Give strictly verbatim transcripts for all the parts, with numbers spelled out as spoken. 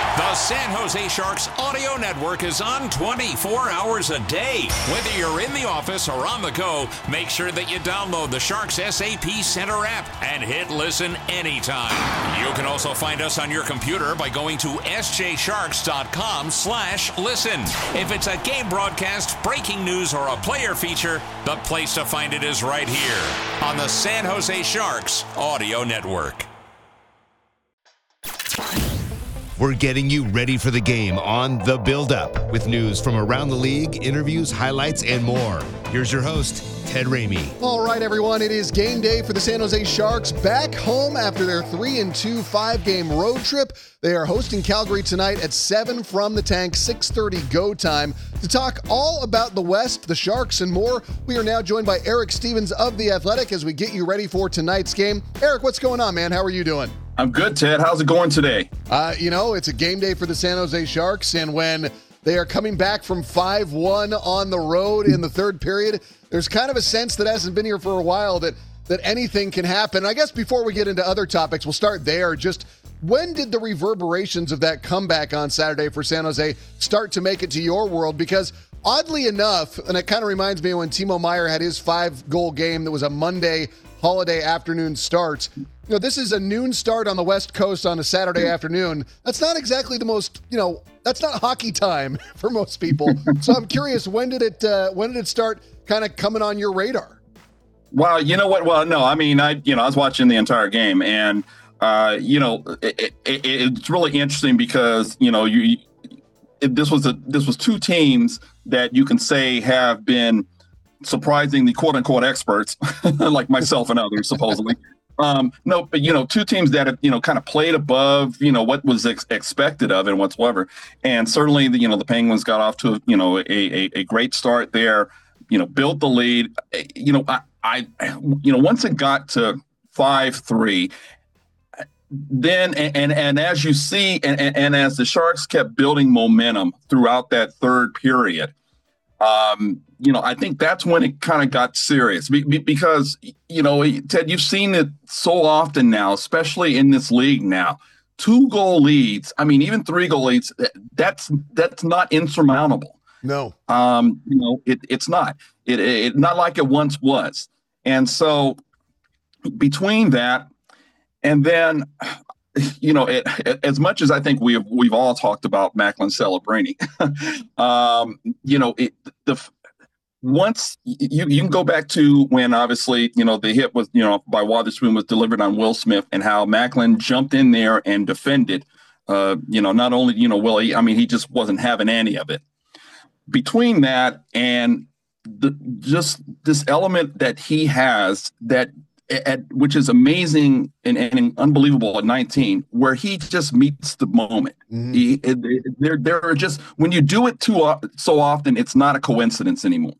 The San Jose Sharks audio network is on twenty-four hours a day. Whether you're in the office or on the go, make sure that you download the Sharks S A P Center app and hit listen anytime. You can also find us on your computer by going to s j sharks dot com slash listen. If it's a game broadcast, breaking news, or a player feature, the place to find it is right here on the San Jose Sharks audio network. We're getting you ready for the game on The Build-Up with news from around the league, interviews, highlights, and more. Here's your host, Ted Ramey. All right, everyone, it is game day for the San Jose Sharks back home after their three and two five-game road trip. They are hosting Calgary tonight at seven from the tank, six thirty go time. To talk all about the West, the Sharks, and more, we are now joined by Eric Stevens of The Athletic as we get you ready for tonight's game. Eric, what's going on, man? How are you doing? I'm good, Ted. How's it going today? Uh, you know, it's a game day for the San Jose Sharks, and when they are coming back from five one on the road in the third period, there's kind of a sense that hasn't been here for a while that that anything can happen. I guess before we get into other topics, we'll start there. Just when did the reverberations of that comeback on Saturday for San Jose start to make it to your world? Because oddly enough, and it kind of reminds me of when Timo Meier had his five-goal game that was a Monday holiday afternoon start. You know, this is a noon start on the West Coast on a Saturday afternoon. That's not exactly the most, you know, that's not hockey time for most people. So I'm curious, when did it uh, when did it start kind of coming on your radar? Well, you know what? Well, no, I mean, I you know, I was watching the entire game, and uh, you know, it, it, it's really interesting because you know, you it, this was a this was two teams that you can say have been surprising the quote unquote experts like myself and others supposedly. Um, no, but, you know, two teams that have, you know, kind of played above, you know, what was ex- expected of it whatsoever. And certainly, the, you know, the Penguins got off to, you know, a, a, a great start there, you know, built the lead. You know, I, I, you know, once it got to five three, then and, and, and as you see, and, and, and as the Sharks kept building momentum throughout that third period, Um, you know, I think that's when it kind of got serious be, be, because, you know, Ted, you've seen it so often now, especially in this league now, two goal leads. I mean, even three goal leads, that's, that's not insurmountable. No, um, you know, it, it's not, it, it, not like it once was. And so between that and then, you know, it, it, as much as I think we've we've all talked about Macklin Celebrini, um, you know, it, the once you you can go back to when obviously you know the hit was you know by Wotherspoon was delivered on Will Smith and how Macklin jumped in there and defended. Uh, you know, not only you know Will, he, I mean, he just wasn't having any of it. Between that and the just this element that he has that. At, which is amazing and, and unbelievable at nineteen, where he just meets the moment. Mm-hmm. He, it, it, there, there are just when you do it too so often, it's not a coincidence anymore.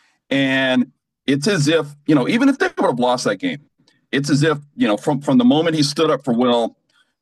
And it's as if you know, even if they would have lost that game, it's as if you know, from from the moment he stood up for Will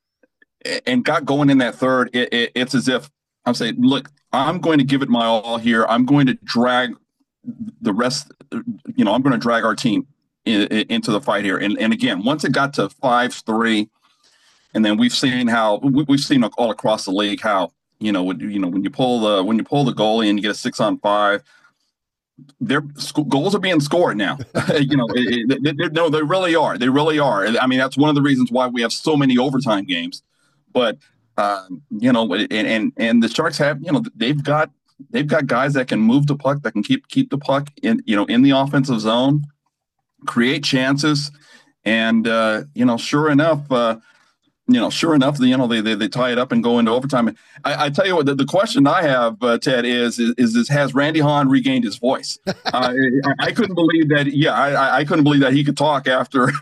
and got going in that third, it, it, it's as if I'm saying, look, I'm going to give it my all here. I'm going to drag the rest. You know, I'm going to drag our team into the fight here. And and again, once it got to five three, and then we've seen how we, we've seen all across the league how you know when you know when you pull the when you pull the goalie and you get a six on five, their sc- goals are being scored now. you know, it, it, they, no, they really are. They really are. I mean, that's one of the reasons why we have so many overtime games. But um, you know, and and and the Sharks have you know they've got they've got guys that can move the puck, that can keep keep the puck in you know in the offensive zone, create chances, and uh, you know, sure enough, uh, you know, sure enough, you know, they they, they tie it up and go into overtime. I, I tell you what, the, the question I have, uh, Ted, is, is is this: has Randy Hahn regained his voice? Uh, I, I couldn't believe that. Yeah, I, I couldn't believe that he could talk after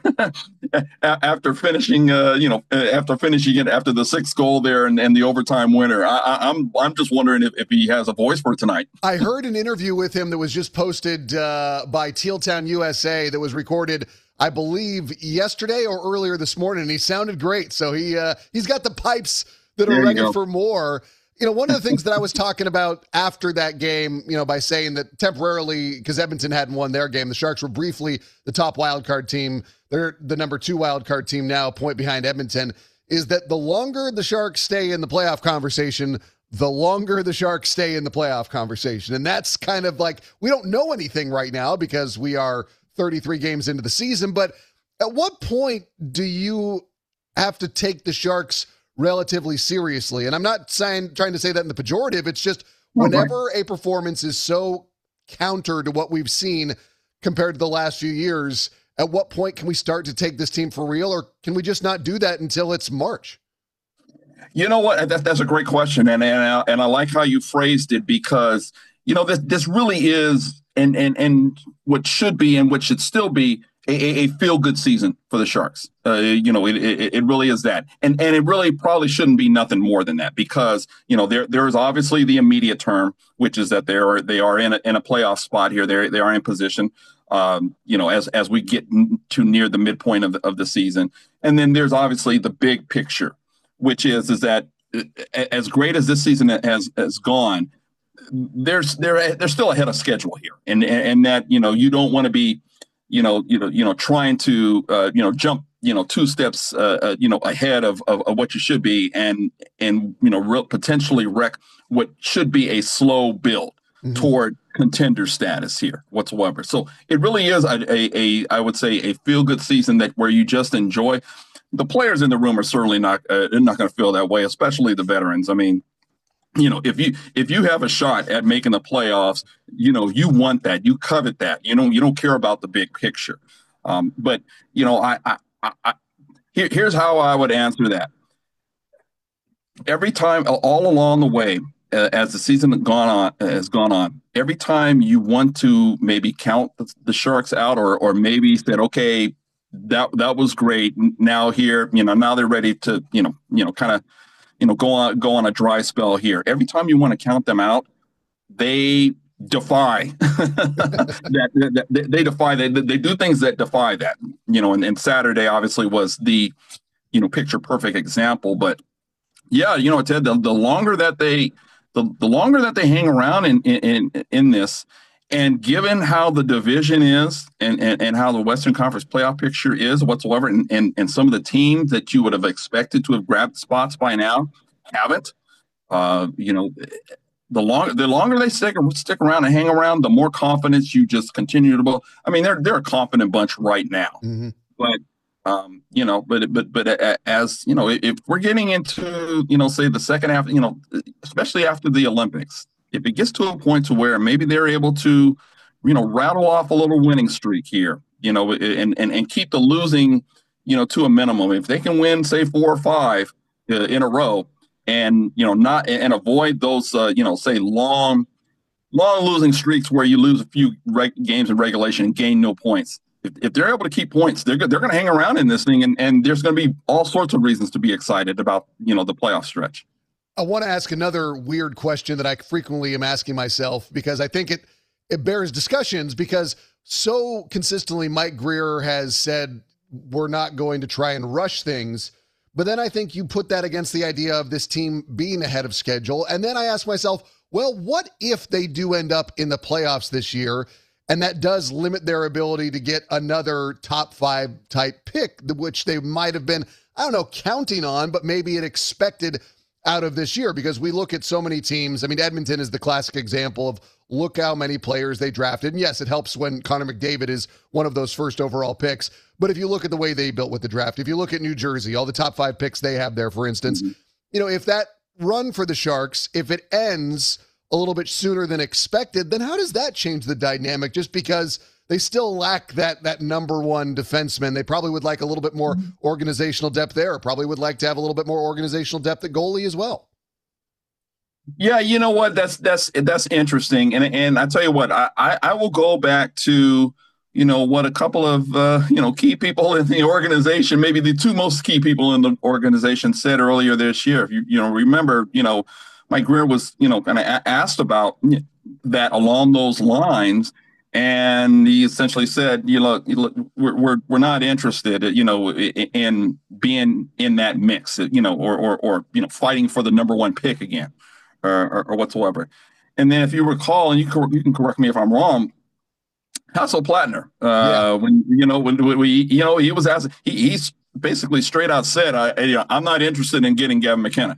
after finishing, uh, you know, after finishing it after the sixth goal there and, and the overtime winner. I, I, I'm I'm just wondering if, if he has a voice for tonight. I heard an interview with him that was just posted uh, by Teal Town U S A that was recorded, I believe, yesterday or earlier this morning, and he sounded great. So he uh, he's got the pipes that are ready for more. You know, one of the things that I was talking about after that game, you know, by saying that temporarily, because Edmonton hadn't won their game, the Sharks were briefly the top wild card team. They're the number two wild card team now, a point behind Edmonton. is that the longer the Sharks stay in the playoff conversation, the longer the Sharks stay in the playoff conversation. And that's kind of like, we don't know anything right now because we are thirty-three games into the season. But at what point do you have to take the Sharks relatively seriously? And I'm not saying, trying to say that in the pejorative. It's just whenever a performance is so counter to what we've seen compared to the last few years, at what point can we start to take this team for real, or can we just not do that until it's March? You know what? That, that's a great question. And, and, I, and I like how you phrased it, because, you know, this, this really is, and, and, and what should be, and what should still be, a, a feel-good season for the Sharks. Uh, you know, it, it, it really is that. And, and it really probably shouldn't be nothing more than that, because, you know, there, there is obviously the immediate term, which is that they are, they are in a, in a playoff spot here. They're, they are in position, um, you know, as, as we get to near the midpoint of the, of the season. And then there's obviously the big picture, which is, is that as great as this season has, has gone, there's, they're, they're still ahead of schedule here. And, and that, you know, you don't want to be, you know, you know, you know, trying to, uh, you know, jump, you know, two steps, uh, uh, you know, ahead of, of, of what you should be, and, and, you know, real, potentially wreck what should be a slow build mm-hmm. toward contender status here whatsoever. So it really is a, a, a I would say, a feel good season that where you just enjoy. The players in the room are certainly not, uh, they're not going to feel that way, especially the veterans. I mean, you know, if you if you have a shot at making the playoffs, you know, you want that, you covet that. You know, you don't care about the big picture. Um, but you know, I, I, I, I here, here's how I would answer that. Every time, all along the way, uh, as the season has gone on, has gone on, every time you want to maybe count the, the Sharks out, or or maybe said, okay, that that was great. Now here, you know, now they're ready to, you know, you know, kind of. you know, go on, go on a dry spell here. Every time you want to count them out, they defy that, that. They defy. They they do things that defy that. You know, and, and Saturday obviously was the, you know, picture perfect example. But yeah, you know, Ted, the, the longer that they, the, the longer that they hang around in in in this, and given how the division is, and, and, and how the Western Conference playoff picture is whatsoever, and, and, and some of the teams that you would have expected to have grabbed spots by now haven't, uh, you know, the longer the longer they stick, stick around and hang around, the more confidence you just continue to build. I mean, they're they're a confident bunch right now, mm-hmm. but um, you know, but but but as you know, if we're getting into, you know, say the second half, you know, especially after the Olympics, if it gets to a point to where maybe they're able to, you know, rattle off a little winning streak here, you know, and and, and keep the losing, you know, to a minimum. If they can win, say, four or five uh, in a row, and, you know, not and avoid those, uh, you know, say long, long losing streaks where you lose a few reg- games in regulation and gain no points. If, if they're able to keep points, they're they're going to hang around in this thing, and, and there's going to be all sorts of reasons to be excited about, you know, the playoff stretch. I want to ask another weird question that I frequently am asking myself, because I think it it bears discussions, because so consistently Mike Grier has said we're not going to try and rush things. But then I think you put that against the idea of this team being ahead of schedule. And then I ask myself, well, what if they do end up in the playoffs this year, and that does limit their ability to get another top five type pick, which they might have been, I don't know, counting on, but maybe it expected out of this year? Because we look at so many teams. I mean, Edmonton is the classic example of look how many players they drafted. And yes, it helps when Connor McDavid is one of those first overall picks. But if you look at the way they built with the draft, if you look at New Jersey, all the top five picks they have there, for instance, mm-hmm. you know, if that run for the Sharks, if it ends a little bit sooner than expected, then how does that change the dynamic? Just because they still lack that that number one defenseman. They probably would like a little bit more mm-hmm. organizational depth there. Probably would like to have a little bit more organizational depth at goalie as well. Yeah, you know what? That's that's that's interesting. And and I tell you what, I I, I will go back to, you know, what a couple of uh, you know key people in the organization, maybe the two most key people in the organization, said earlier this year. If you you know remember, you know, Mike Grier was you know kind of a- asked about that along those lines. And he essentially said, you know, we're we're we're not interested, you know, in being in that mix, you know, or or or you know, fighting for the number one pick again, or or, or whatsoever. And then, if you recall, and you can you can correct me if I'm wrong, Hasso Plattner, uh, yeah. when you know when we you know he was asked, he he's basically straight out said, I, you know, I'm not interested in getting Gavin McKenna.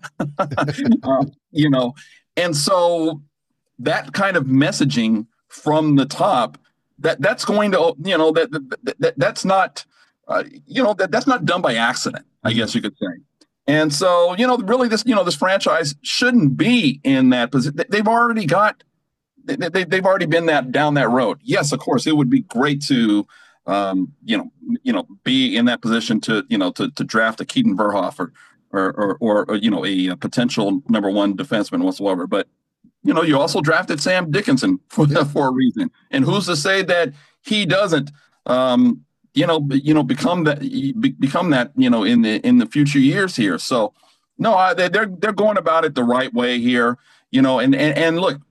uh, you know, and so that kind of messaging from the top, that that's going to, you know, that, that, that that's not, uh, you know, that that's not done by accident, I guess you could say. And so, you know, really this, you know, this franchise shouldn't be in that position. They've already got, they, they, they've already been that down that road. Yes, of course, it would be great to, um, you know, you know, be in that position to, you know, to, to draft a Keaton Verhoff or, or, or, or, or you know, a, a potential number one defenseman whatsoever. But, you know, you also drafted Sam Dickinson for yeah. for a reason. And who's to say that he doesn't, um, you know, you know, become that, be, become that, you know, in the in the future years here. So, no, I, they're they're going about it the right way here, you know. And and, and look,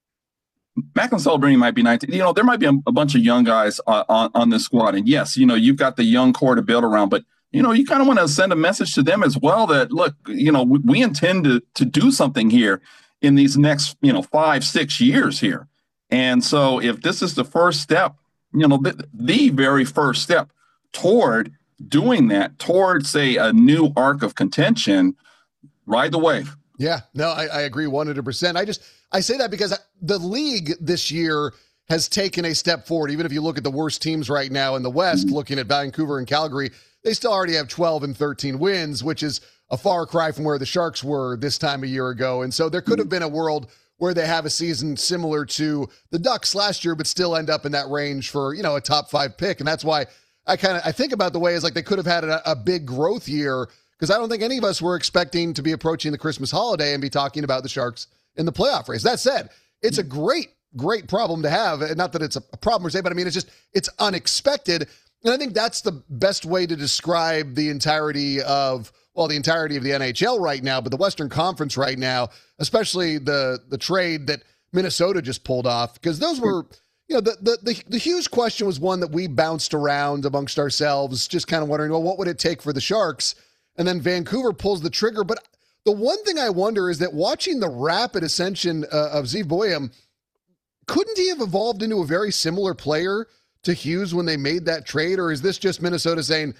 Macklin Celebrini might be nineteen. You know, there might be a, a bunch of young guys uh, on on this squad. And yes, you know, you've got the young core to build around, but you know, you kind of want to send a message to them as well that look, you know, we, we intend to to do something here in these next, you know, five, six years here. And so if this is the first step, you know, the, the very first step toward doing that, toward, say, a new arc of contention, ride the wave. Yeah, no, I, I agree one hundred percent. I just, I say that because the league this year has taken a step forward. Even if you look at the worst teams right now in the West, mm-hmm. looking at Vancouver and Calgary, they still already have twelve and thirteen wins, which is a far cry from where the Sharks were this time a year ago. And so there could have been a world where they have a season similar to the Ducks last year, but still end up in that range for, you know, a top five pick. And that's why I kind of, I think about the way is like they could have had a, a big growth year, because I don't think any of us were expecting to be approaching the Christmas holiday and be talking about the Sharks in the playoff race. That said, it's a great, great problem to have. And not that it's a problem per se, but I mean, it's just, it's unexpected. And I think that's the best way to describe the entirety of, well, the entirety of the N H L right now, but the Western Conference right now, especially the the trade that Minnesota just pulled off, because those were, you know, the, the the the huge question was one that we bounced around amongst ourselves, just kind of wondering, well, what would it take for the Sharks? And then Vancouver pulls the trigger. But the one thing I wonder is that watching the rapid ascension uh, of Zeev Boyum, couldn't he have evolved into a very similar player to Hughes when they made that trade? Or is this just Minnesota saying,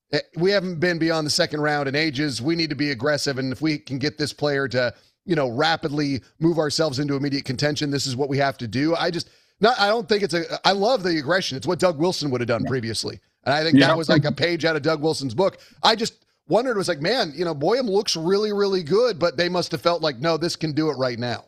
we haven't been beyond the second round in ages, we need to be aggressive, and if we can get this player to, you know, rapidly move ourselves into immediate contention, this is what we have to do? I just, not, I don't think it's a, I love the aggression. It's what Doug Wilson would have done previously. And I think yeah. that was like a page out of Doug Wilson's book. I just wondered, it was like, man, you know, Boyum looks really, really good, but they must have felt like, no, this can do it right now.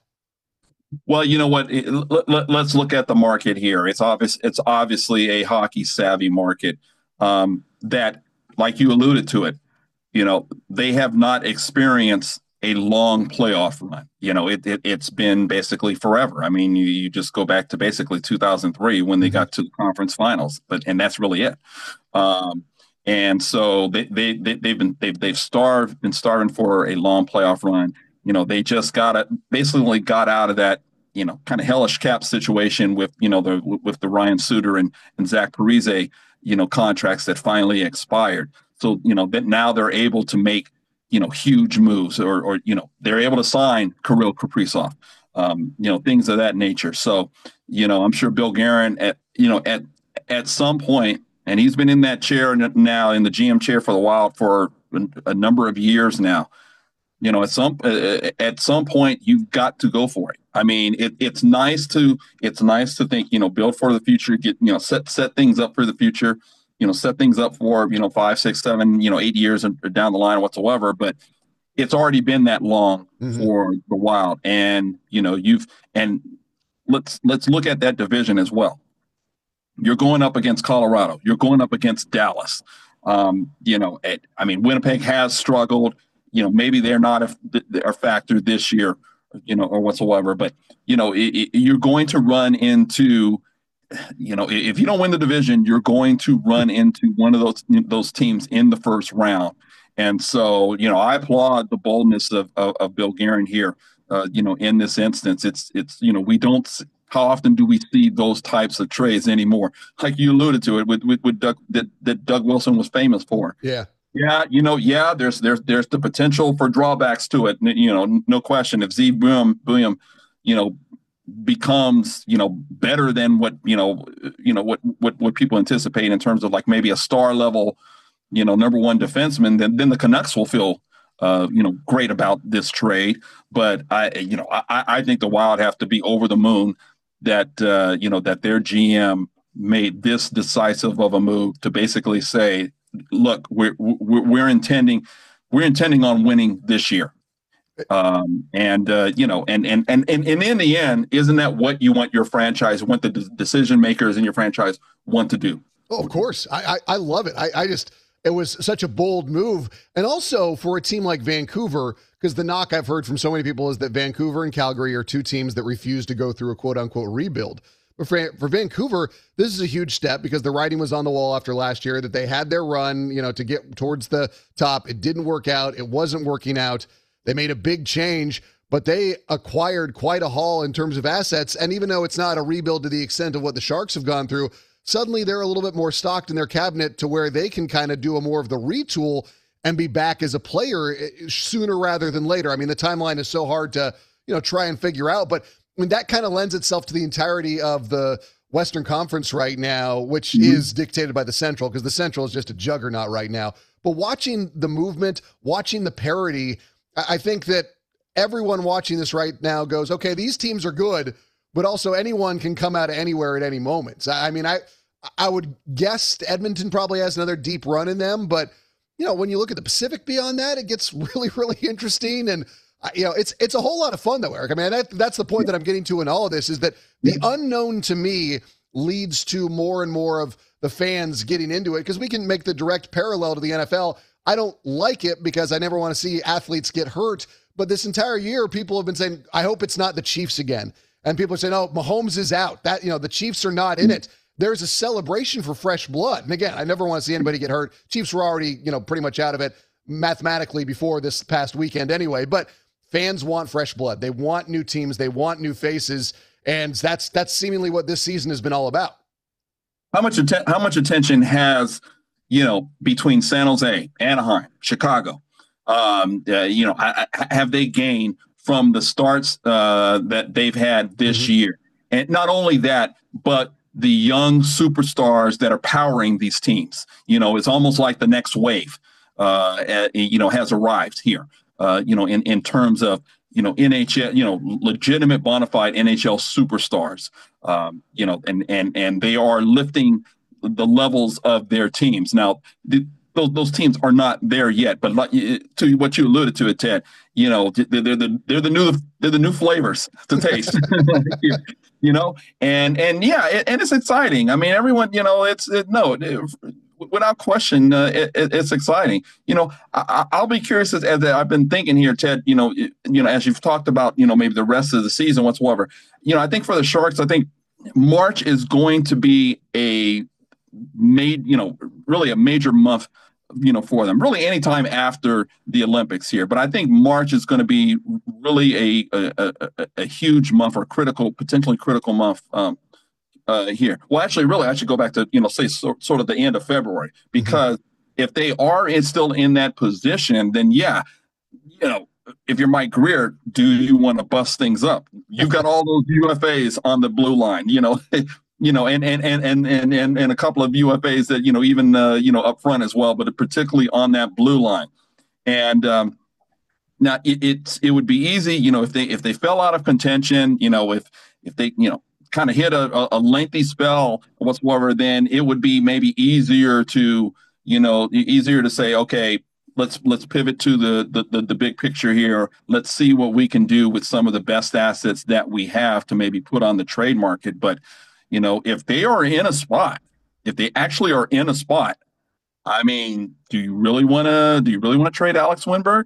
Well, you know what? It, let, let's look at the market here. It's obvious. It's obviously a hockey savvy market um, that, like you alluded to it, you know, they have not experienced a long playoff run. You know, it, it, it's been basically forever. I mean, you, you just go back to basically two thousand three when they mm-hmm. got to the conference finals, but and that's really it. Um, and so they, they, they, they've been they've, they've starved, been starving for a long playoff run. You know, they just got it, basically got out of that, you know, kind of hellish cap situation with, you know, the with the Ryan Suter and, and Zach Parise, you know, contracts that finally expired. So, you know, that now they're able to make, you know, huge moves or, or, you know, they're able to sign Kirill Kaprizov, um, you know, things of that nature. So, you know, I'm sure Bill Guerin at, you know, at, at some point, and he's been in that chair now in the G M chair for the Wild for a number of years now. You know, at some uh, at some point, you've got to go for it. I mean, it, it's nice to it's nice to think, you know, build for the future, get, you know, set set things up for the future, you know, set things up for, you know, five, six, seven, you know, eight years down the line whatsoever. But it's already been that long mm-hmm. for the Wild, and you know, you've and let's let's look at that division as well. You're going up against Colorado. You're going up against Dallas. Um, you know, it, I mean, Winnipeg has struggled. You know, maybe they're not a, a factor this year, you know, or whatsoever. But, you know, it, it, you're going to run into, you know, if you don't win the division, you're going to run into one of those those teams in the first round. And so, you know, I applaud the boldness of, of, of Bill Guerin here, uh, you know, in this instance. It's, it's you know, we don't – how often do we see those types of trades anymore? Like you alluded to it with, with, with Doug, that, that Doug Wilson was famous for. Yeah. Yeah, you know, yeah, there's there's there's the potential for drawbacks to it. You know, no question. If Zeev Boyum, you know, becomes, you know, better than what, you know, you know, what what what people anticipate in terms of like maybe a star level you know, number one defenseman, then then the Canucks will feel, uh, you know, great about this trade. But I, you know, I, I think the Wild have to be over the moon that, uh, you know, that their G M made this decisive of a move to basically say, look, we're, we're, we're intending, we're intending on winning this year. Um, and, uh, you know, and, and, and, and, and in the end, isn't that what you want your franchise, what the de- decision makers in your franchise want to do? Oh, of course. I, I, I love it. I, I just, it was such a bold move. And also for a team like Vancouver, because the knock I've heard from so many people is that Vancouver and Calgary are two teams that refuse to go through a quote unquote rebuild. But for, for Vancouver, this is a huge step because the writing was on the wall after last year that they had their run, you know, to get towards the top. It didn't work out. It wasn't working out. They made a big change, but they acquired quite a haul in terms of assets. And even though it's not a rebuild to the extent of what the Sharks have gone through, suddenly they're a little bit more stocked in their cabinet to where they can kind of do a more of the retool and be back as a player sooner rather than later. I mean, the timeline is so hard to, you know, try and figure out, but I mean, that kind of lends itself to the entirety of the Western Conference right now, which mm-hmm. is dictated by the Central, because the Central is just a juggernaut right now. But watching the movement, watching the parity, I think that everyone watching this right now goes, okay, these teams are good, but also anyone can come out of anywhere at any moment. So, I mean, I I would guess Edmonton probably has another deep run in them, but, you know, when you look at the Pacific beyond that, it gets really, really interesting. And, you know, it's it's a whole lot of fun, though, Eric. I mean, that, that's the point that I'm getting to in all of this, is that the unknown to me leads to more and more of the fans getting into it, because we can make the direct parallel to the N F L. I don't like it because I never want to see athletes get hurt. But this entire year, people have been saying, I hope it's not the Chiefs again. And people are saying, oh, Mahomes is out. That, you know, the Chiefs are not in it. There's a celebration for fresh blood. And again, I never want to see anybody get hurt. Chiefs were already, you know, pretty much out of it mathematically before this past weekend anyway. But fans want fresh blood. They want new teams. They want new faces. And that's that's seemingly what this season has been all about. How much atten- how much attention has, you know, between San Jose, Anaheim, Chicago, um, uh, you know, I, I, have they gained from the starts uh, that they've had this mm-hmm. year? And not only that, but the young superstars that are powering these teams. You know, it's almost like the next wave, uh, uh, you know, has arrived here, uh, you know, in, in terms of, you know, N H L, you know, legitimate bona fide N H L superstars, um, you know, and, and, and they are lifting the levels of their teams. Now, the, those those teams are not there yet, but like, to what you alluded to, it, Ted, you know, they're, they're the they're the new they're the new flavors to taste, you know, and and yeah, it, and it's exciting. I mean, everyone, you know, it's it, no, it, without question, uh, it, it, it's exciting. You know, I, I'll be curious as, as I've been thinking here, Ted. You know, it, you know, as you've talked about, you know, maybe the rest of the season whatsoever. You know, I think for the Sharks, I think March is going to be a made, you know, really a major month, you know, for them, really anytime after the Olympics here. But I think March is going to be really a, a, a, a huge month, or critical, potentially critical month um, uh, here. Well, actually, really, I should go back to, you know, say so, sort of the end of February, because mm-hmm. if they are in, still in that position, then yeah, you know, if you're Mike Grier, do you want to bust things up? You've got all those U F As on the blue line, you know, you know, and and and and and and and a couple of U F As that, you know, even uh, you know, up front as well, but particularly on that blue line. And um, now it it's, it would be easy, you know, if they if they fell out of contention, you know, if if they, you know, kind of hit a, a lengthy spell whatsoever, then it would be maybe easier to, you know, easier to say, okay, let's let's pivot to the, the the the big picture here. Let's see what we can do with some of the best assets that we have to maybe put on the trade market. But, you know, if they are in a spot, if they actually are in a spot, I mean, do you really want to do you really want to trade Alex Winberg?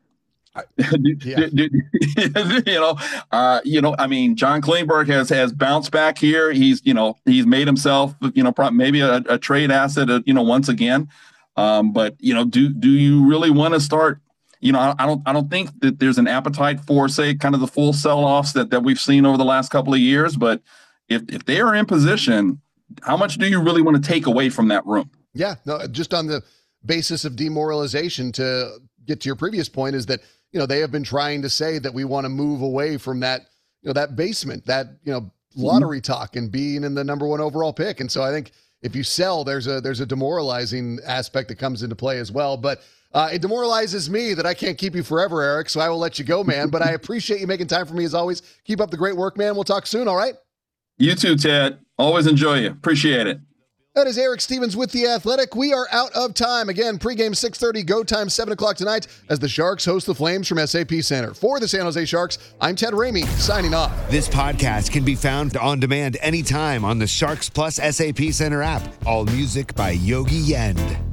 do, yeah. do, do, you know, uh, you know, I mean, John Klingberg has has bounced back here. He's, you know, he's made himself, you know, maybe a, a trade asset, uh, you know, once again. Um, but, you know, do do you really want to start? You know, I, I don't I don't think that there's an appetite for, say, kind of the full sell-offs that, that we've seen over the last couple of years. But if if they are in position, how much do you really want to take away from that room? Yeah, no, just on the basis of demoralization, to get to your previous point, is that, you know, they have been trying to say that we want to move away from that, you know, that basement, that, you know, lottery mm-hmm. talk and being in the number one overall pick. And so I think if you sell, there's a there's a demoralizing aspect that comes into play as well. But uh, it demoralizes me that I can't keep you forever, Eric, so I will let you go, man. But I appreciate you making time for me as always. Keep up the great work, man. We'll talk soon, all right? You too, Ted. Always enjoy you. Appreciate it. That is Eric Stevens with The Athletic. We are out of time. Again, pregame six thirty, go time seven o'clock tonight as the Sharks host the Flames from S A P Center. For the San Jose Sharks, I'm Ted Ramey, signing off. This podcast can be found on demand anytime on the Sharks Plus S A P Center app. All music by Yogi Yend.